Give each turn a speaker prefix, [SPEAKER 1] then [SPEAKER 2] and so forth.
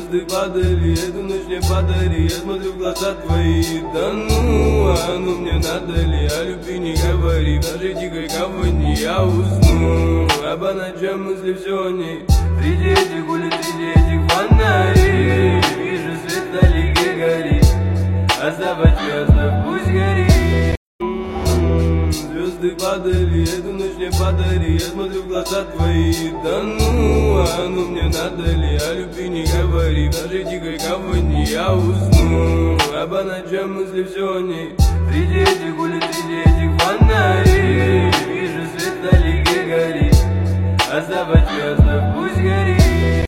[SPEAKER 1] Звезды падали, эту ночь мне подари. Я смотрю в глаза твои, да ну, а ну мне надо ли? О любви не говори, в нашей тихой гавани я усну. А по ночам мысли все о ней. Среди этих улиц, среди этих фонарей вижу свет вдалеке горит. Оставить звезды, пусть горит. Звезды падали, эту ночь мне подари. Я смотрю в глаза твои, да ну, а ну мне надо ли? О любви не говори, в нашей тихой гавани я усну. А по ночам мысли все о ней. Среди этих улиц, среди этих фонарей вижу свет вдалеке горит. Оставить звезды, пусть горит.